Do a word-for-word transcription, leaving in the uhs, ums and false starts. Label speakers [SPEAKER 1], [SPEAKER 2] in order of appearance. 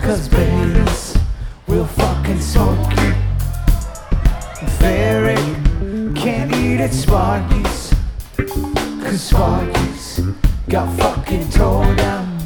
[SPEAKER 1] Cause Baileys will fucking smoke you. Ferret can't eat at Sparky's, cause Sparky's got fucking tore down